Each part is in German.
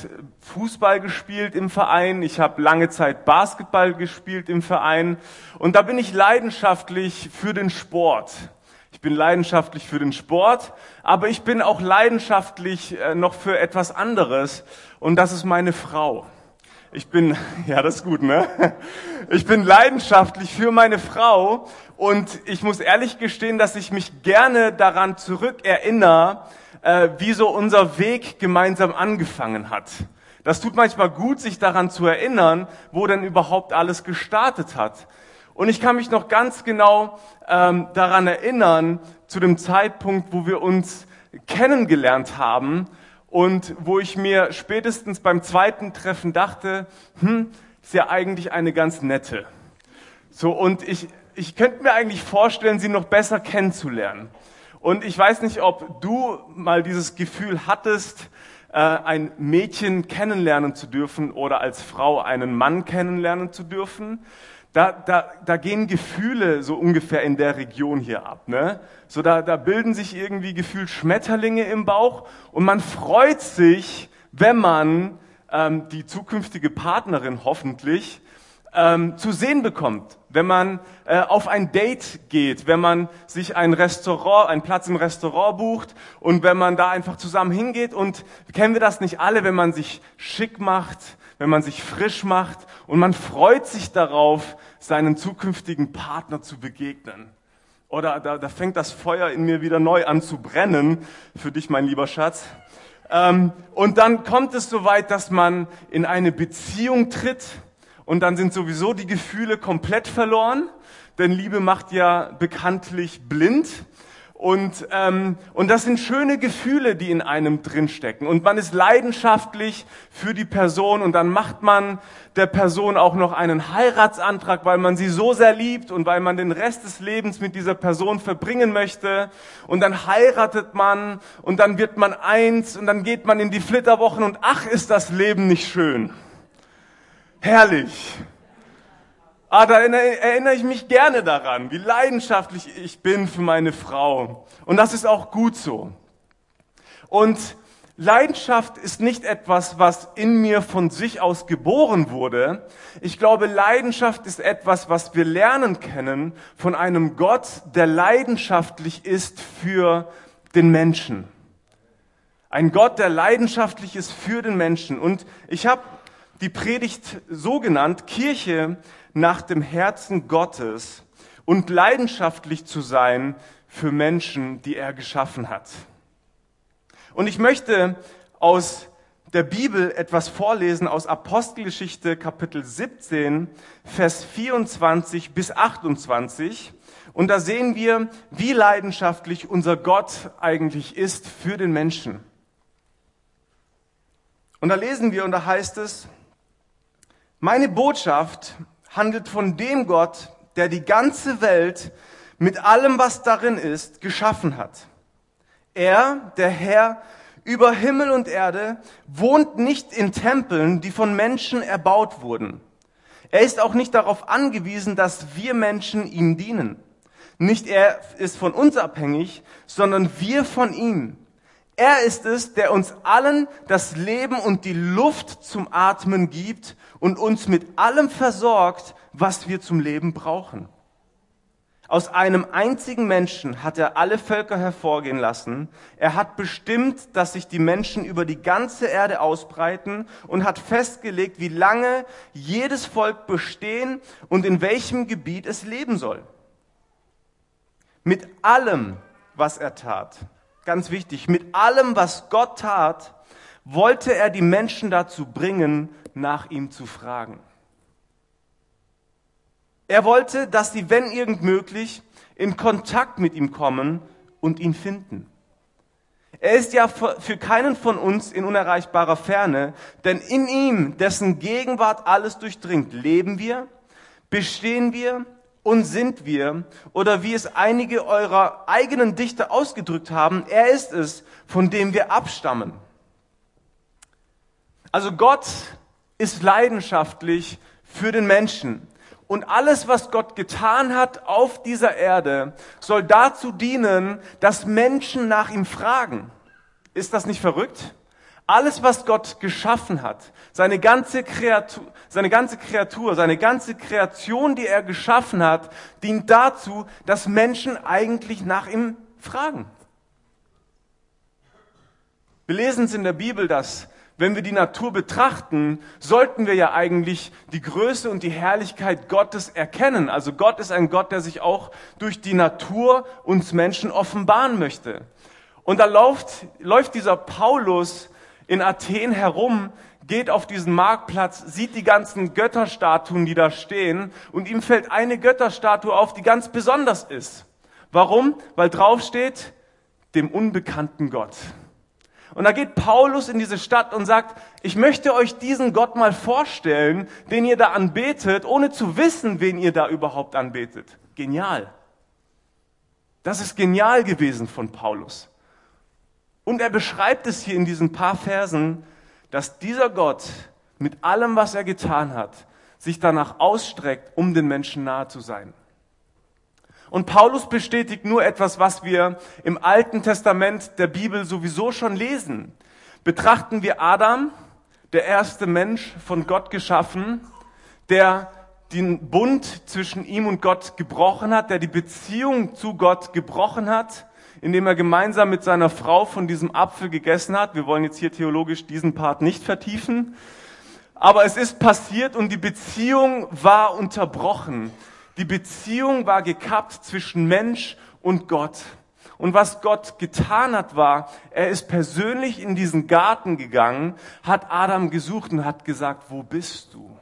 Fußball gespielt im Verein, ich habe lange Zeit Basketball gespielt im Verein und da bin ich leidenschaftlich für den Sport. Ich bin leidenschaftlich für den Sport, aber ich bin auch leidenschaftlich noch für etwas anderes und das ist meine Frau. Ja, das ist gut, ne? Ich bin leidenschaftlich für meine Frau und ich muss ehrlich gestehen, dass ich mich gerne daran zurückerinnere, wie so unser Weg gemeinsam angefangen hat. Das tut manchmal gut, sich daran zu erinnern, wo denn überhaupt alles gestartet hat. Und ich kann mich noch ganz genau daran erinnern, zu dem Zeitpunkt, wo wir uns kennengelernt haben und wo ich mir spätestens beim zweiten Treffen dachte, ist ja eigentlich eine ganz nette. So, und ich könnte mir eigentlich vorstellen, sie noch besser kennenzulernen. Und ich weiß nicht, ob du mal dieses Gefühl hattest, ein Mädchen kennenlernen zu dürfen oder als Frau einen Mann kennenlernen zu dürfen. Da gehen Gefühle so ungefähr in der Region hier ab, ne? So da bilden sich irgendwie gefühlt Schmetterlinge im Bauch und man freut sich, wenn man die zukünftige Partnerin hoffentlich zu sehen bekommt, wenn man auf ein Date geht, wenn man sich einen Platz im Restaurant bucht und wenn man da einfach zusammen hingeht. Und kennen wir das nicht alle, wenn man sich schick macht, wenn man sich frisch macht und man freut sich darauf, seinen zukünftigen Partner zu begegnen. Oder da fängt das Feuer in mir wieder neu an zu brennen, für dich, mein lieber Schatz. Und dann kommt es soweit, dass man in eine Beziehung tritt. Und dann sind sowieso die Gefühle komplett verloren, denn Liebe macht ja bekanntlich blind. Und das sind schöne Gefühle, die in einem drinstecken. Und man ist leidenschaftlich für die Person und dann macht man der Person auch noch einen Heiratsantrag, weil man sie so sehr liebt und weil man den Rest des Lebens mit dieser Person verbringen möchte. Und dann heiratet man und dann wird man eins und dann geht man in die Flitterwochen und ach, ist das Leben nicht schön. Herrlich. Da erinnere ich mich gerne daran, wie leidenschaftlich ich bin für meine Frau. Und das ist auch gut so. Und Leidenschaft ist nicht etwas, was in mir von sich aus geboren wurde. Ich glaube, Leidenschaft ist etwas, was wir lernen können von einem Gott, der leidenschaftlich ist für den Menschen. Ein Gott, der leidenschaftlich ist für den Menschen. Und ich habe die Predigt so genannt, Kirche nach dem Herzen Gottes und leidenschaftlich zu sein für Menschen, die er geschaffen hat. Und ich möchte aus der Bibel etwas vorlesen aus Apostelgeschichte Kapitel 17, Vers 24 bis 28. Und da sehen wir, wie leidenschaftlich unser Gott eigentlich ist für den Menschen. Und da lesen wir und da heißt es, meine Botschaft handelt von dem Gott, der die ganze Welt mit allem, was darin ist, geschaffen hat. Er, der Herr über Himmel und Erde, wohnt nicht in Tempeln, die von Menschen erbaut wurden. Er ist auch nicht darauf angewiesen, dass wir Menschen ihm dienen. Nicht er ist von uns abhängig, sondern wir von ihm. Er ist es, der uns allen das Leben und die Luft zum Atmen gibt und uns mit allem versorgt, was wir zum Leben brauchen. Aus einem einzigen Menschen hat er alle Völker hervorgehen lassen. Er hat bestimmt, dass sich die Menschen über die ganze Erde ausbreiten und hat festgelegt, wie lange jedes Volk bestehen und in welchem Gebiet es leben soll. Mit allem, was er tat, ganz wichtig, mit allem, was Gott tat, wollte er die Menschen dazu bringen, nach ihm zu fragen. Er wollte, dass sie, wenn irgend möglich, in Kontakt mit ihm kommen und ihn finden. Er ist ja für keinen von uns in unerreichbarer Ferne, denn in ihm, dessen Gegenwart alles durchdringt, leben wir, bestehen wir und sind wir, oder wie es einige eurer eigenen Dichter ausgedrückt haben, er ist es, von dem wir abstammen. Also Gott ist leidenschaftlich für den Menschen. Und alles, was Gott getan hat auf dieser Erde, soll dazu dienen, dass Menschen nach ihm fragen. Ist das nicht verrückt? Alles, was Gott geschaffen hat, seine ganze Kreatur, seine ganze Kreation, die er geschaffen hat, dient dazu, dass Menschen eigentlich nach ihm fragen. Wir lesen es in der Bibel, dass, wenn wir die Natur betrachten, sollten wir ja eigentlich die Größe und die Herrlichkeit Gottes erkennen. Also Gott ist ein Gott, der sich auch durch die Natur uns Menschen offenbaren möchte. Und da läuft dieser Paulus in Athen herum, geht auf diesen Marktplatz, sieht die ganzen Götterstatuen, die da stehen, und ihm fällt eine Götterstatue auf, die ganz besonders ist. Warum? Weil drauf steht, dem unbekannten Gott. Und da geht Paulus in diese Stadt und sagt, ich möchte euch diesen Gott mal vorstellen, den ihr da anbetet, ohne zu wissen, wen ihr da überhaupt anbetet. Genial. Das ist genial gewesen von Paulus. Und er beschreibt es hier in diesen paar Versen, dass dieser Gott mit allem, was er getan hat, sich danach ausstreckt, um den Menschen nahe zu sein. Und Paulus bestätigt nur etwas, was wir im Alten Testament der Bibel sowieso schon lesen. Betrachten wir Adam, der erste Mensch von Gott geschaffen, der den Bund zwischen ihm und Gott gebrochen hat, der die Beziehung zu Gott gebrochen hat, indem er gemeinsam mit seiner Frau von diesem Apfel gegessen hat. Wir wollen jetzt hier theologisch diesen Part nicht vertiefen. Aber es ist passiert und die Beziehung war unterbrochen. Die Beziehung war gekappt zwischen Mensch und Gott. Und was Gott getan hat, war, er ist persönlich in diesen Garten gegangen, hat Adam gesucht und hat gesagt, wo bist du?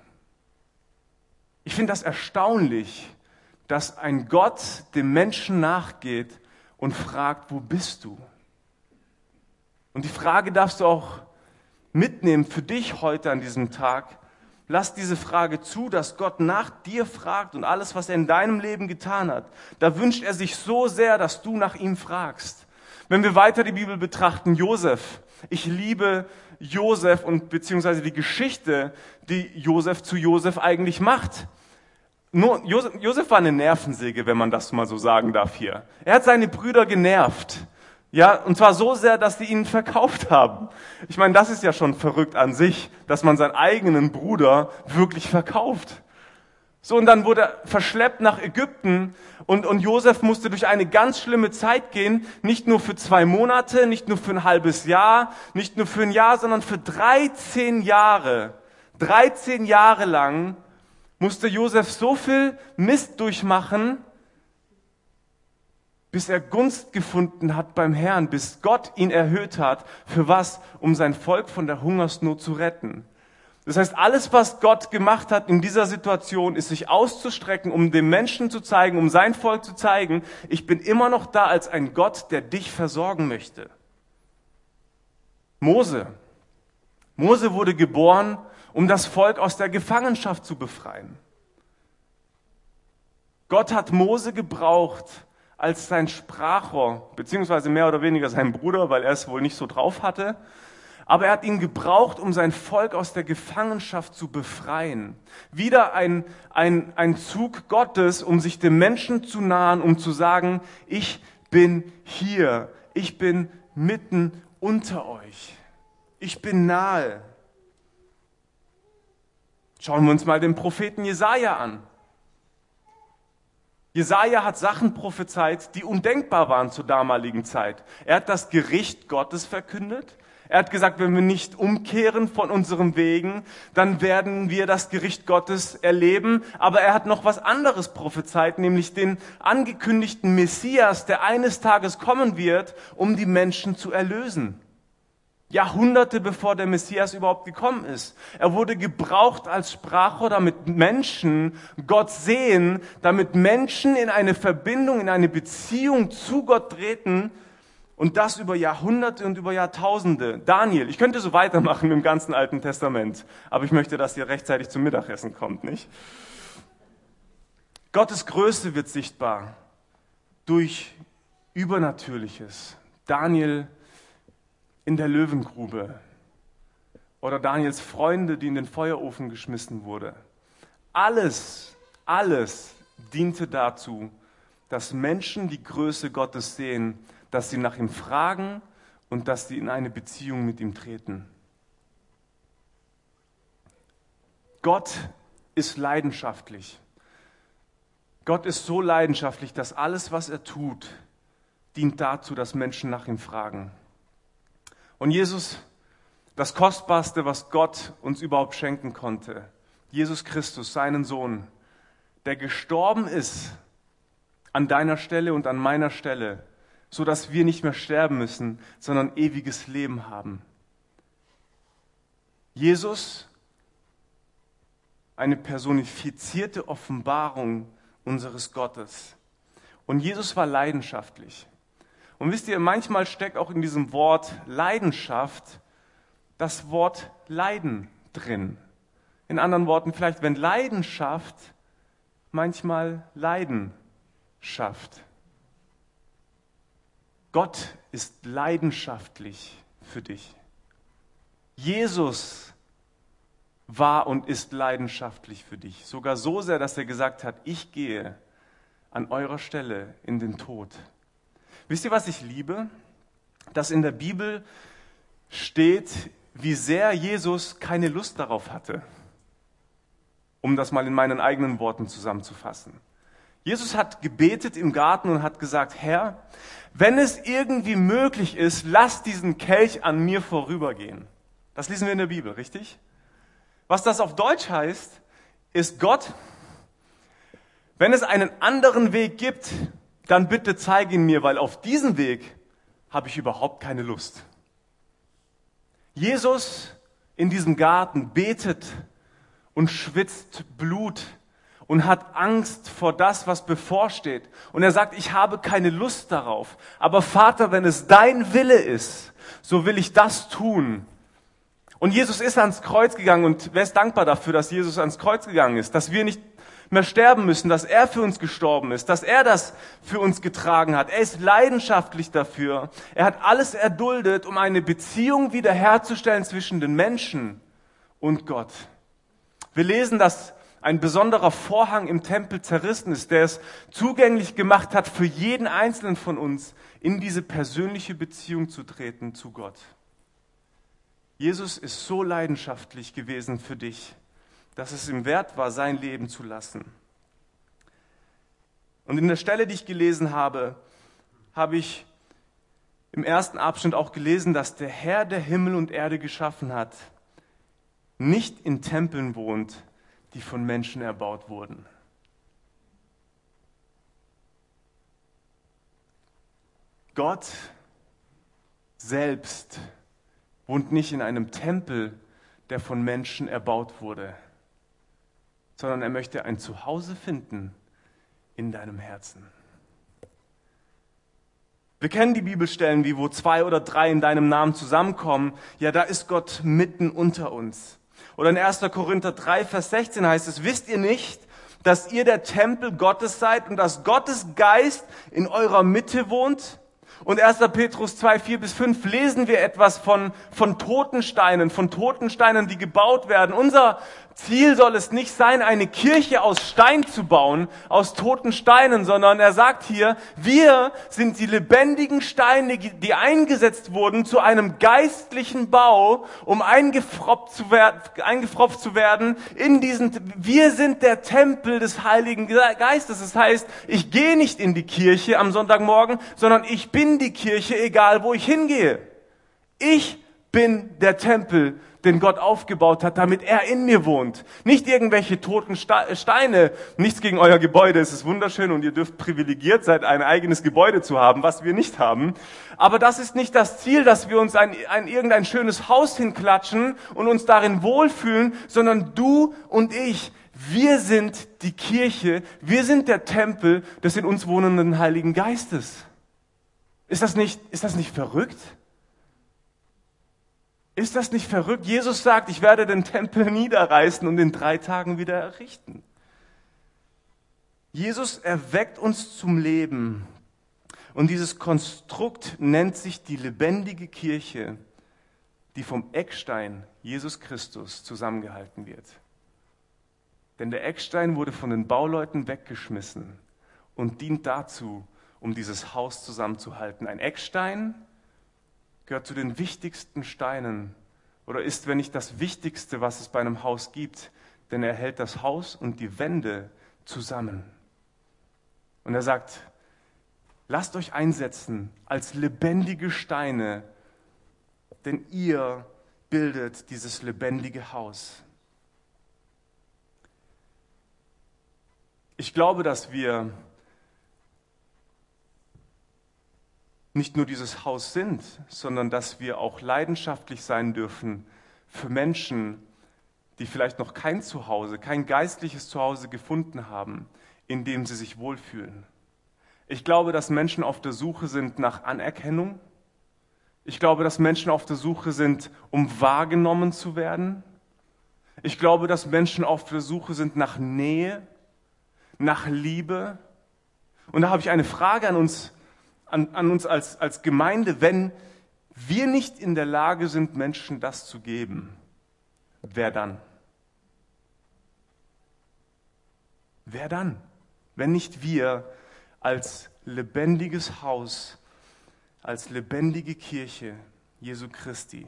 Ich finde das erstaunlich, dass ein Gott dem Menschen nachgeht und fragt, wo bist du? Und die Frage darfst du auch mitnehmen für dich heute an diesem Tag. Lass diese Frage zu, dass Gott nach dir fragt und alles, was er in deinem Leben getan hat. Da wünscht er sich so sehr, dass du nach ihm fragst. Wenn wir weiter die Bibel betrachten, Josef. Ich liebe Josef und beziehungsweise die Geschichte, die Josef zu Josef eigentlich macht. Nur, Josef war eine Nervensäge, wenn man das mal so sagen darf hier. Er hat seine Brüder genervt. Ja, und zwar so sehr, dass sie ihn verkauft haben. Ich meine, das ist ja schon verrückt an sich, dass man seinen eigenen Bruder wirklich verkauft. So, und dann wurde er verschleppt nach Ägypten und Josef musste durch eine ganz schlimme Zeit gehen, nicht nur für 2 Monate, nicht nur für ein halbes Jahr, nicht nur für ein Jahr, sondern für 13 Jahre. 13 Jahre lang musste Josef so viel Mist durchmachen, bis er Gunst gefunden hat beim Herrn, bis Gott ihn erhöht hat. Für was? Um sein Volk von der Hungersnot zu retten. Das heißt, alles, was Gott gemacht hat in dieser Situation, ist sich auszustrecken, um dem Menschen zu zeigen, um sein Volk zu zeigen, ich bin immer noch da als ein Gott, der dich versorgen möchte. Mose wurde geboren, um das Volk aus der Gefangenschaft zu befreien. Gott hat Mose gebraucht als sein Sprachrohr, beziehungsweise mehr oder weniger sein Bruder, weil er es wohl nicht so drauf hatte. Aber er hat ihn gebraucht, um sein Volk aus der Gefangenschaft zu befreien. Wieder ein Zug Gottes, um sich dem Menschen zu nahen, um zu sagen, ich bin hier, ich bin mitten unter euch, ich bin nahe. Schauen wir uns mal den Propheten Jesaja an. Jesaja hat Sachen prophezeit, die undenkbar waren zur damaligen Zeit. Er hat das Gericht Gottes verkündet. Er hat gesagt, wenn wir nicht umkehren von unseren Wegen, dann werden wir das Gericht Gottes erleben. Aber er hat noch was anderes prophezeit, nämlich den angekündigten Messias, der eines Tages kommen wird, um die Menschen zu erlösen. Jahrhunderte bevor der Messias überhaupt gekommen ist. Er wurde gebraucht als Sprachrohr, damit Menschen Gott sehen, damit Menschen in eine Verbindung, in eine Beziehung zu Gott treten und das über Jahrhunderte und über Jahrtausende. Daniel, ich könnte so weitermachen mit dem ganzen Alten Testament, aber ich möchte, dass ihr rechtzeitig zum Mittagessen kommt, nicht? Gottes Größe wird sichtbar durch Übernatürliches. Daniel in der Löwengrube oder Daniels Freunde, die in den Feuerofen geschmissen wurden. Alles diente dazu, dass Menschen die Größe Gottes sehen, dass sie nach ihm fragen und dass sie in eine Beziehung mit ihm treten. Gott ist leidenschaftlich. Gott ist so leidenschaftlich, dass alles, was er tut, dient dazu, dass Menschen nach ihm fragen. Und Jesus, das Kostbarste, was Gott uns überhaupt schenken konnte, Jesus Christus, seinen Sohn, der gestorben ist an deiner Stelle und an meiner Stelle, so dass wir nicht mehr sterben müssen, sondern ewiges Leben haben. Jesus, eine personifizierte Offenbarung unseres Gottes. Und Jesus war leidenschaftlich. Und wisst ihr, manchmal steckt auch in diesem Wort Leidenschaft das Wort Leiden drin. In anderen Worten, vielleicht wenn Leidenschaft manchmal Leiden schafft. Gott ist leidenschaftlich für dich. Jesus war und ist leidenschaftlich für dich. Sogar so sehr, dass er gesagt hat, ich gehe an eurer Stelle in den Tod. Wisst ihr, was ich liebe? Dass in der Bibel steht, wie sehr Jesus keine Lust darauf hatte. Um das mal in meinen eigenen Worten zusammenzufassen. Jesus hat gebetet im Garten und hat gesagt, Herr, wenn es irgendwie möglich ist, lass diesen Kelch an mir vorübergehen. Das lesen wir in der Bibel, richtig? Was das auf Deutsch heißt, ist Gott, wenn es einen anderen Weg gibt, dann bitte zeig ihn mir, weil auf diesen Weg habe ich überhaupt keine Lust. Jesus in diesem Garten betet und schwitzt Blut und hat Angst vor das, was bevorsteht. Und er sagt, ich habe keine Lust darauf. Aber Vater, wenn es dein Wille ist, so will ich das tun. Und Jesus ist ans Kreuz gegangen und wer ist dankbar dafür, dass Jesus ans Kreuz gegangen ist, dass wir nicht mehr sterben müssen, dass er für uns gestorben ist, dass er das für uns getragen hat. Er ist leidenschaftlich dafür. Er hat alles erduldet, um eine Beziehung wiederherzustellen zwischen den Menschen und Gott. Wir lesen, dass ein besonderer Vorhang im Tempel zerrissen ist, der es zugänglich gemacht hat, für jeden Einzelnen von uns in diese persönliche Beziehung zu treten zu Gott. Jesus ist so leidenschaftlich gewesen für dich, dass es ihm wert war, sein Leben zu lassen. Und in der Stelle, die ich gelesen habe, habe ich im ersten Abschnitt auch gelesen, dass der Herr, der Himmel und Erde geschaffen hat, nicht in Tempeln wohnt, die von Menschen erbaut wurden. Gott selbst wohnt nicht in einem Tempel, der von Menschen erbaut wurde, sondern er möchte ein Zuhause finden in deinem Herzen. Wir kennen die Bibelstellen, wie wo 2 oder 3 in deinem Namen zusammenkommen. Ja, da ist Gott mitten unter uns. Oder in 1. Korinther 3, Vers 16 heißt es, wisst ihr nicht, dass ihr der Tempel Gottes seid und dass Gottes Geist in eurer Mitte wohnt? Und 1. Petrus 2, 4-5 lesen wir etwas von toten Steinen, die gebaut werden. Unser Ziel soll es nicht sein, eine Kirche aus Stein zu bauen, aus toten Steinen, sondern er sagt hier, wir sind die lebendigen Steine, die eingesetzt wurden zu einem geistlichen Bau, um eingepfropft zu werden in diesen, wir sind der Tempel des Heiligen Geistes. Das heißt, ich gehe nicht in die Kirche am Sonntagmorgen, sondern ich bin die Kirche, egal wo ich hingehe. Ich bin der Tempel, den Gott aufgebaut hat, damit er in mir wohnt. Nicht irgendwelche toten Steine. Nichts gegen euer Gebäude, es ist wunderschön und ihr dürft privilegiert sein, ein eigenes Gebäude zu haben, was wir nicht haben. Aber das ist nicht das Ziel, dass wir uns irgendein schönes Haus hinklatschen und uns darin wohlfühlen, sondern du und ich, wir sind die Kirche, wir sind der Tempel des in uns wohnenden Heiligen Geistes. Ist das nicht verrückt? Ist das nicht verrückt? Jesus sagt, ich werde den Tempel niederreißen und in 3 Tagen wieder errichten. Jesus erweckt uns zum Leben. Und dieses Konstrukt nennt sich die lebendige Kirche, die vom Eckstein Jesus Christus zusammengehalten wird. Denn der Eckstein wurde von den Bauleuten weggeschmissen und dient dazu, um dieses Haus zusammenzuhalten. Ein Eckstein gehört zu den wichtigsten Steinen oder ist, wenn nicht das Wichtigste, was es bei einem Haus gibt. denn er hält das Haus und die Wände zusammen. Und er sagt, lasst euch einsetzen als lebendige Steine, denn ihr bildet dieses lebendige Haus. Ich glaube, dass wir nicht nur dieses Haus sind, sondern dass wir auch leidenschaftlich sein dürfen für Menschen, die vielleicht noch kein Zuhause, kein geistliches Zuhause gefunden haben, in dem sie sich wohlfühlen. Ich glaube, dass Menschen auf der Suche sind nach Anerkennung. Ich glaube, dass Menschen auf der Suche sind, um wahrgenommen zu werden. Ich glaube, dass Menschen auf der Suche sind nach Nähe, nach Liebe. Und da habe ich eine Frage an uns als Gemeinde. Wenn wir nicht in der Lage sind, Menschen das zu geben, wer dann? Wer dann? Wenn nicht wir als lebendiges Haus, als lebendige Kirche Jesu Christi.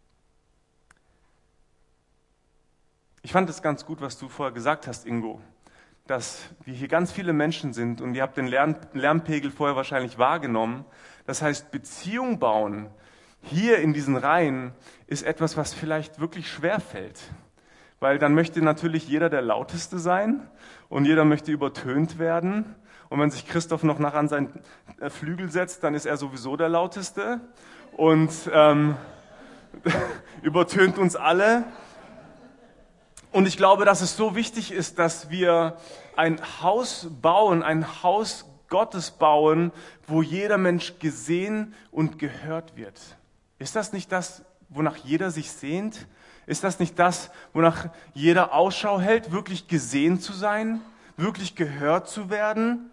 Ich fand es ganz gut, was du vorher gesagt hast, Ingo, dass wir hier ganz viele Menschen sind und ihr habt den Lärmpegel vorher wahrscheinlich wahrgenommen. Das heißt, Beziehung bauen hier in diesen Reihen ist etwas, was vielleicht wirklich schwer fällt. Weil dann möchte natürlich jeder der Lauteste sein und jeder möchte übertönt werden. Und wenn sich Christoph noch nachher an seinen Flügel setzt, dann ist er sowieso der Lauteste und übertönt uns alle. Und ich glaube, dass es so wichtig ist, dass wir ein Haus bauen, ein Haus Gottes bauen, wo jeder Mensch gesehen und gehört wird. Ist das nicht das, wonach jeder sich sehnt? Ist das nicht das, wonach jeder Ausschau hält, wirklich gesehen zu sein, wirklich gehört zu werden?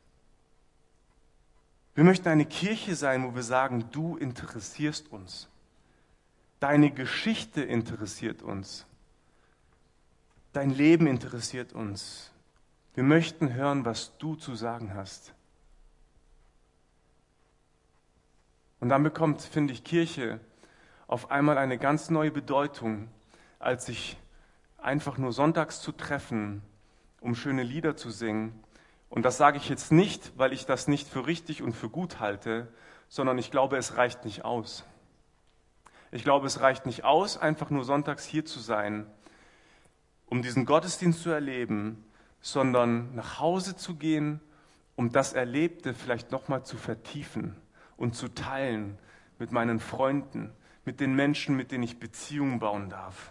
Wir möchten eine Kirche sein, wo wir sagen, du interessierst uns. Deine Geschichte interessiert uns. Dein Leben interessiert uns. Wir möchten hören, was du zu sagen hast. Und dann bekommt, finde ich, Kirche auf einmal eine ganz neue Bedeutung, als sich einfach nur sonntags zu treffen, um schöne Lieder zu singen. Und das sage ich jetzt nicht, weil ich das nicht für richtig und für gut halte, sondern ich glaube, es reicht nicht aus. Ich glaube, es reicht nicht aus, einfach nur sonntags hier zu sein, um diesen Gottesdienst zu erleben, sondern nach Hause zu gehen, um das Erlebte vielleicht nochmal zu vertiefen und zu teilen mit meinen Freunden, mit den Menschen, mit denen ich Beziehungen bauen darf.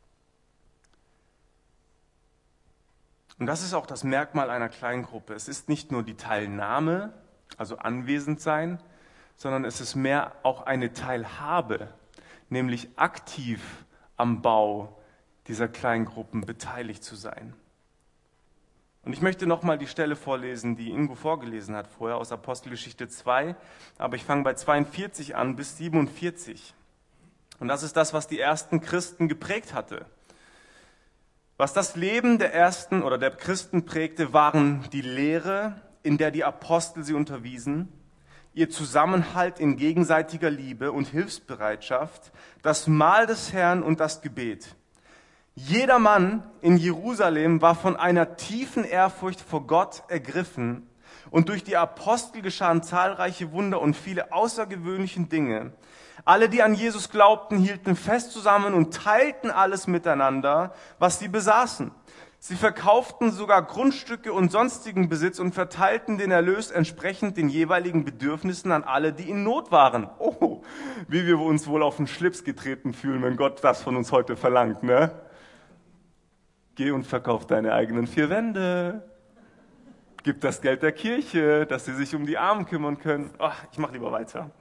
Und das ist auch das Merkmal einer Kleingruppe. Es ist nicht nur die Teilnahme, also anwesend sein, sondern es ist mehr auch eine Teilhabe, nämlich aktiv am Bau dieser Kleingruppen beteiligt zu sein. Und ich möchte nochmal die Stelle vorlesen, die Ingo vorgelesen hat vorher aus Apostelgeschichte 2, aber ich fange bei 42 an bis 47. Und das ist das, was die ersten Christen geprägt hatte. Was das Leben der ersten oder der Christen prägte, waren die Lehre, in der die Apostel sie unterwiesen, ihr Zusammenhalt in gegenseitiger Liebe und Hilfsbereitschaft, das Mahl des Herrn und das Gebet. Jeder Mann in Jerusalem war von einer tiefen Ehrfurcht vor Gott ergriffen und durch die Apostel geschahen zahlreiche Wunder und viele außergewöhnliche Dinge. Alle, die an Jesus glaubten, hielten fest zusammen und teilten alles miteinander, was sie besaßen. Sie verkauften sogar Grundstücke und sonstigen Besitz und verteilten den Erlös entsprechend den jeweiligen Bedürfnissen an alle, die in Not waren. Oh, wie wir uns wohl auf den Schlips getreten fühlen, wenn Gott das von uns heute verlangt, ne? Geh und verkauf deine eigenen 4 Wände. Gib das Geld der Kirche, dass sie sich um die Armen kümmern können. Oh, ich mache lieber weiter.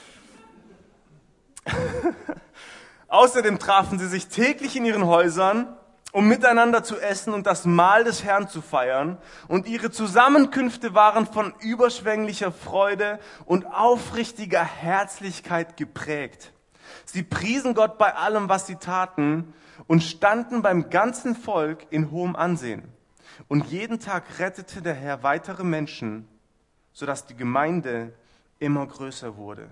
Außerdem trafen sie sich täglich in ihren Häusern, um miteinander zu essen und das Mahl des Herrn zu feiern. Und ihre Zusammenkünfte waren von überschwänglicher Freude und aufrichtiger Herzlichkeit geprägt. Sie priesen Gott bei allem, was sie taten, und standen beim ganzen Volk in hohem Ansehen. Und jeden Tag rettete der Herr weitere Menschen, sodass die Gemeinde immer größer wurde.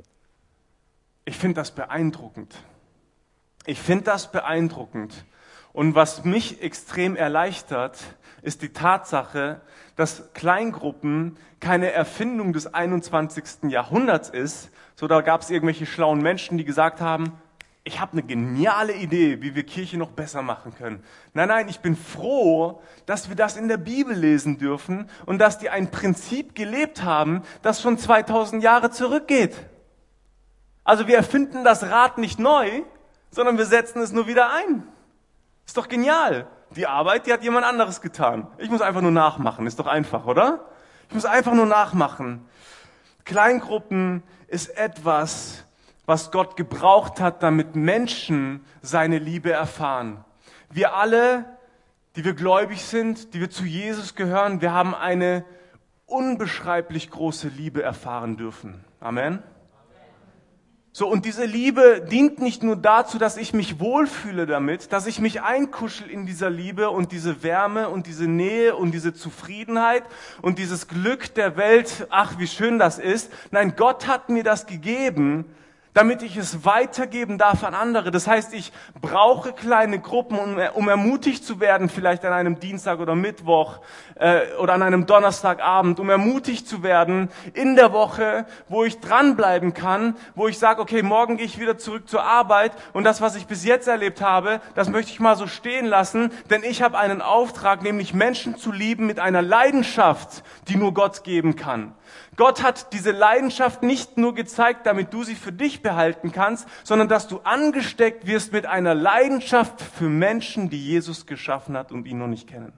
Ich finde das beeindruckend. Ich finde das beeindruckend. Und was mich extrem erleichtert, ist die Tatsache, dass Kleingruppen keine Erfindung des 21. Jahrhunderts ist. So, da gab es irgendwelche schlauen Menschen, die gesagt haben, ich habe eine geniale Idee, wie wir Kirche noch besser machen können. Nein, ich bin froh, dass wir das in der Bibel lesen dürfen und dass die ein Prinzip gelebt haben, das schon 2000 Jahre zurückgeht. Also wir erfinden das Rad nicht neu, sondern wir setzen es nur wieder ein. Ist doch genial. Die Arbeit, die hat jemand anderes getan. Ich muss einfach nur nachmachen. Ist doch einfach, oder? Ich muss einfach nur nachmachen. Kleingruppen ist etwas, was Gott gebraucht hat, damit Menschen seine Liebe erfahren. Wir alle, die wir gläubig sind, die wir zu Jesus gehören, wir haben eine unbeschreiblich große Liebe erfahren dürfen. Amen. So, und diese Liebe dient nicht nur dazu, dass ich mich wohlfühle damit, dass ich mich einkuschel in dieser Liebe und diese Wärme und diese Nähe und diese Zufriedenheit und dieses Glück der Welt, ach, wie schön das ist. Nein, Gott hat mir das gegeben, damit ich es weitergeben darf an andere. Das heißt, ich brauche kleine Gruppen, um ermutigt zu werden, vielleicht an einem Dienstag oder Mittwoch oder an einem Donnerstagabend, um ermutigt zu werden in der Woche, wo ich dranbleiben kann, wo ich sage, okay, morgen gehe ich wieder zurück zur Arbeit und das, was ich bis jetzt erlebt habe, das möchte ich mal so stehen lassen, denn ich habe einen Auftrag, nämlich Menschen zu lieben mit einer Leidenschaft, die nur Gott geben kann. Gott hat diese Leidenschaft nicht nur gezeigt, damit du sie für dich behalten kannst, sondern dass du angesteckt wirst mit einer Leidenschaft für Menschen, die Jesus geschaffen hat und ihn noch nicht kennen.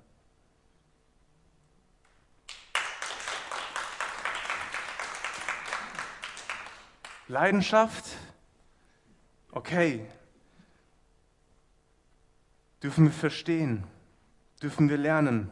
Leidenschaft, okay, dürfen wir verstehen, dürfen wir lernen.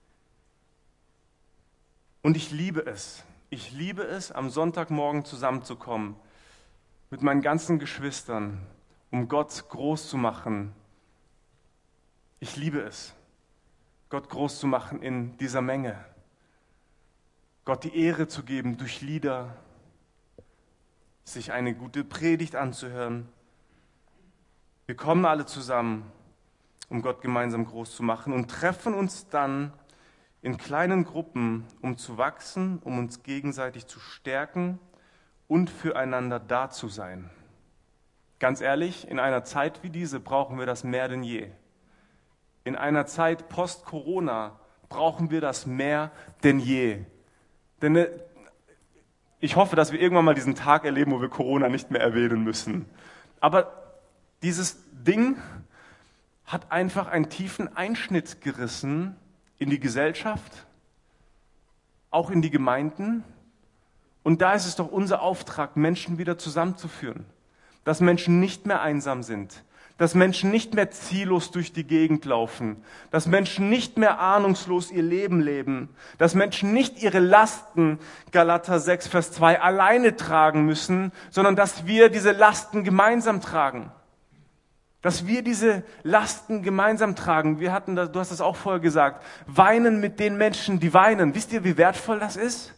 Und ich liebe es. Ich liebe es, am Sonntagmorgen zusammenzukommen mit meinen ganzen Geschwistern, um Gott groß zu machen. Ich liebe es, Gott groß zu machen in dieser Menge. Gott die Ehre zu geben durch Lieder, sich eine gute Predigt anzuhören. Wir kommen alle zusammen, um Gott gemeinsam groß zu machen und treffen uns dann in kleinen Gruppen, um zu wachsen, um uns gegenseitig zu stärken und füreinander da zu sein. Ganz ehrlich, in einer Zeit wie diese brauchen wir das mehr denn je. In einer Zeit post-Corona brauchen wir das mehr denn je. Denn ich hoffe, dass wir irgendwann mal diesen Tag erleben, wo wir Corona nicht mehr erwähnen müssen. Aber dieses Ding hat einfach einen tiefen Einschnitt gerissen in die Gesellschaft, auch in die Gemeinden. Und da ist es doch unser Auftrag, Menschen wieder zusammenzuführen. Dass Menschen nicht mehr einsam sind. Dass Menschen nicht mehr ziellos durch die Gegend laufen. Dass Menschen nicht mehr ahnungslos ihr Leben leben. Dass Menschen nicht ihre Lasten, Galater 6, Vers 2, alleine tragen müssen, sondern dass wir diese Lasten gemeinsam tragen. Dass wir diese Lasten gemeinsam tragen. Du hast es auch vorher gesagt, weinen mit den Menschen, die weinen. Wisst ihr, wie wertvoll das ist?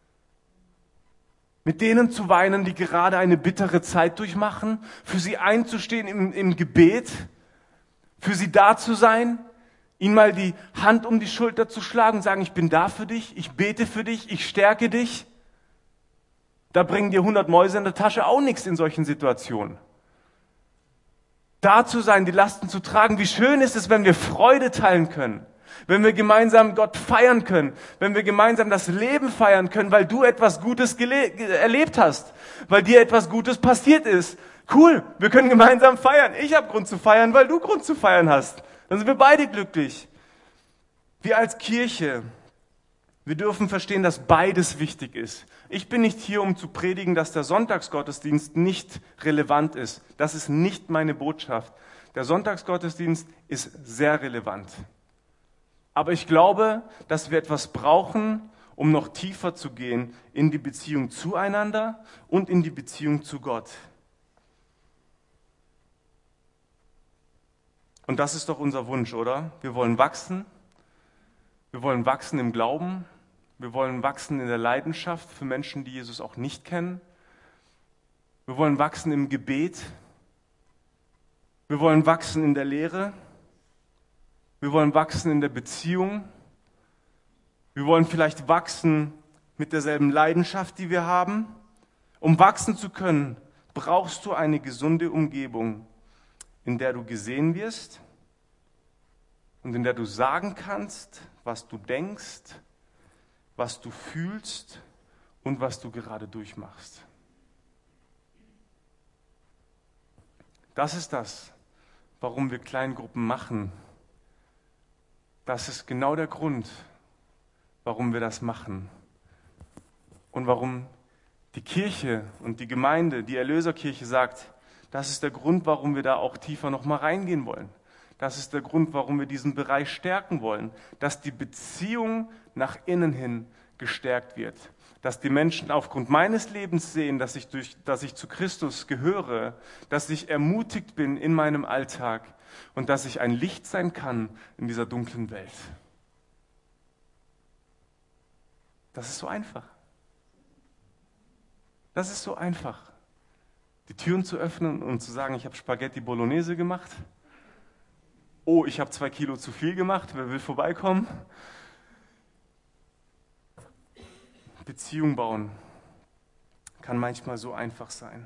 Mit denen zu weinen, die gerade eine bittere Zeit durchmachen, für sie einzustehen im Gebet, für sie da zu sein, ihnen mal die Hand um die Schulter zu schlagen und sagen, ich bin da für dich, ich bete für dich, ich stärke dich. Da bringen dir 100 Mäuse in der Tasche auch nichts in solchen Situationen. Da zu sein, die Lasten zu tragen. Wie schön ist es, wenn wir Freude teilen können, wenn wir gemeinsam Gott feiern können, wenn wir gemeinsam das Leben feiern können, weil du etwas Gutes erlebt hast, weil dir etwas Gutes passiert ist. Cool, wir können gemeinsam feiern. Ich habe Grund zu feiern, weil du Grund zu feiern hast. Dann sind wir beide glücklich. Wir als Kirche, wir dürfen verstehen, dass beides wichtig ist. Ich bin nicht hier, um zu predigen, dass der Sonntagsgottesdienst nicht relevant ist. Das ist nicht meine Botschaft. Der Sonntagsgottesdienst ist sehr relevant. Aber ich glaube, dass wir etwas brauchen, um noch tiefer zu gehen in die Beziehung zueinander und in die Beziehung zu Gott. Und das ist doch unser Wunsch, oder? Wir wollen wachsen. Wir wollen wachsen im Glauben. Wir wollen wachsen in der Leidenschaft für Menschen, die Jesus auch nicht kennen. Wir wollen wachsen im Gebet. Wir wollen wachsen in der Lehre. Wir wollen wachsen in der Beziehung. Wir wollen vielleicht wachsen mit derselben Leidenschaft, die wir haben. Um wachsen zu können, brauchst du eine gesunde Umgebung, in der du gesehen wirst und in der du sagen kannst, was du denkst, was du fühlst und was du gerade durchmachst. Das ist das, warum wir Kleingruppen machen. Das ist genau der Grund, warum wir das machen. Und warum die Kirche und die Gemeinde, die Erlöserkirche sagt, das ist der Grund, warum wir da auch tiefer nochmal reingehen wollen. Das ist der Grund, warum wir diesen Bereich stärken wollen. Dass die Beziehung nach innen hin gestärkt wird. Dass die Menschen aufgrund meines Lebens sehen, dass ich zu Christus gehöre, dass ich ermutigt bin in meinem Alltag und dass ich ein Licht sein kann in dieser dunklen Welt. Das ist so einfach. Das ist so einfach. Die Türen zu öffnen und zu sagen, ich habe Spaghetti Bolognese gemacht. Oh, ich habe 2 Kilo zu viel gemacht, wer will vorbeikommen? Beziehung bauen kann manchmal so einfach sein.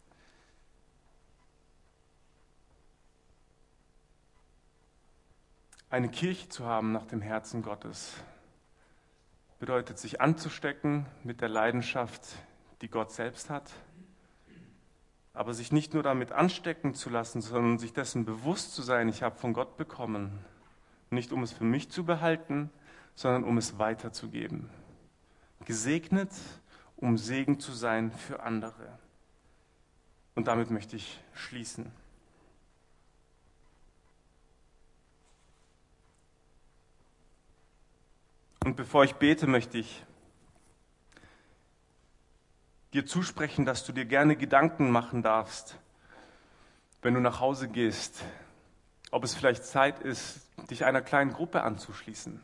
Eine Kirche zu haben nach dem Herzen Gottes bedeutet, sich anzustecken mit der Leidenschaft, die Gott selbst hat, aber sich nicht nur damit anstecken zu lassen, sondern sich dessen bewusst zu sein, ich habe von Gott bekommen, nicht um es für mich zu behalten, sondern um es weiterzugeben. Gesegnet, um Segen zu sein für andere. Und damit möchte ich schließen. Und bevor ich bete, möchte ich dir zusprechen, dass du dir gerne Gedanken machen darfst, wenn du nach Hause gehst, ob es vielleicht Zeit ist, dich einer kleinen Gruppe anzuschließen.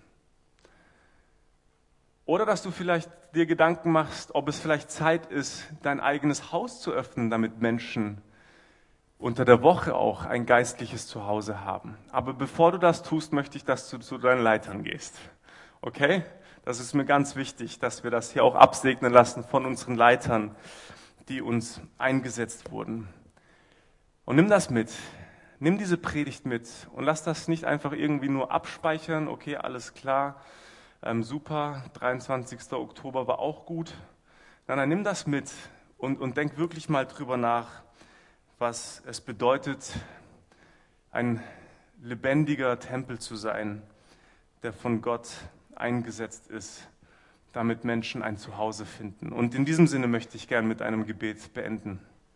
Oder dass du vielleicht dir Gedanken machst, ob es vielleicht Zeit ist, dein eigenes Haus zu öffnen, damit Menschen unter der Woche auch ein geistliches Zuhause haben. Aber bevor du das tust, möchte ich, dass du zu deinen Leitern gehst. Okay? Das ist mir ganz wichtig, dass wir das hier auch absegnen lassen von unseren Leitern, die uns eingesetzt wurden. Und nimm das mit. Nimm diese Predigt mit und lass das nicht einfach irgendwie nur abspeichern. Okay, alles klar. Super, 23. Oktober war auch gut. Nein, nimm das mit und denk wirklich mal drüber nach, was es bedeutet, ein lebendiger Tempel zu sein, der von Gott eingesetzt ist, damit Menschen ein Zuhause finden. Und in diesem Sinne möchte ich gern mit einem Gebet beenden.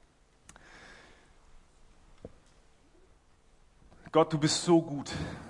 Gott, du bist so gut.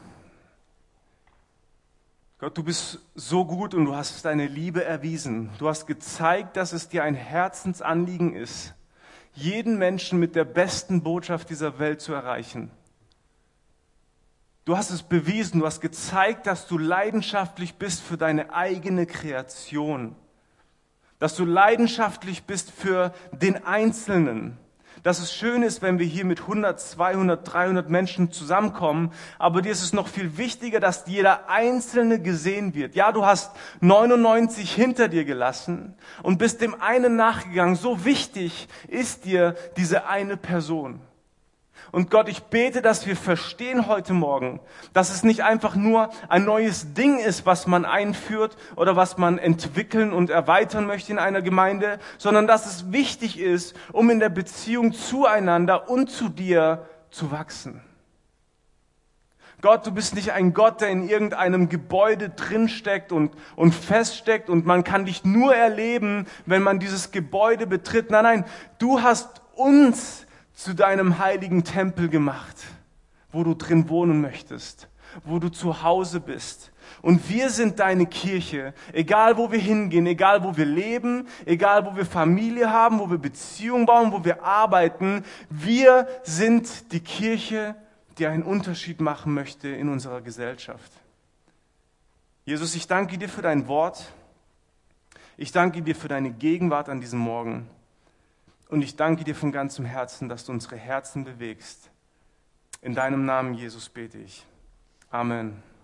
Gott, du bist so gut und du hast deine Liebe erwiesen. Du hast gezeigt, dass es dir ein Herzensanliegen ist, jeden Menschen mit der besten Botschaft dieser Welt zu erreichen. Du hast es bewiesen, du hast gezeigt, dass du leidenschaftlich bist für deine eigene Kreation. Dass du leidenschaftlich bist für den Einzelnen. Dass es schön ist, wenn wir hier mit 100, 200, 300 Menschen zusammenkommen, aber dir ist es noch viel wichtiger, dass jeder Einzelne gesehen wird. Ja, du hast 99 hinter dir gelassen und bist dem einen nachgegangen. So wichtig ist dir diese eine Person. Und Gott, ich bete, dass wir verstehen heute Morgen, dass es nicht einfach nur ein neues Ding ist, was man einführt oder was man entwickeln und erweitern möchte in einer Gemeinde, sondern dass es wichtig ist, um in der Beziehung zueinander und zu dir zu wachsen. Gott, du bist nicht ein Gott, der in irgendeinem Gebäude drinsteckt und feststeckt und man kann dich nur erleben, wenn man dieses Gebäude betritt. Nein, nein, du hast uns zu deinem heiligen Tempel gemacht, wo du drin wohnen möchtest, wo du zu Hause bist. Und wir sind deine Kirche, egal wo wir hingehen, egal wo wir leben, egal wo wir Familie haben, wo wir Beziehungen bauen, wo wir arbeiten. Wir sind die Kirche, die einen Unterschied machen möchte in unserer Gesellschaft. Jesus, ich danke dir für dein Wort. Ich danke dir für deine Gegenwart an diesem Morgen. Und ich danke dir von ganzem Herzen, dass du unsere Herzen bewegst. In deinem Namen, Jesus, bete ich. Amen.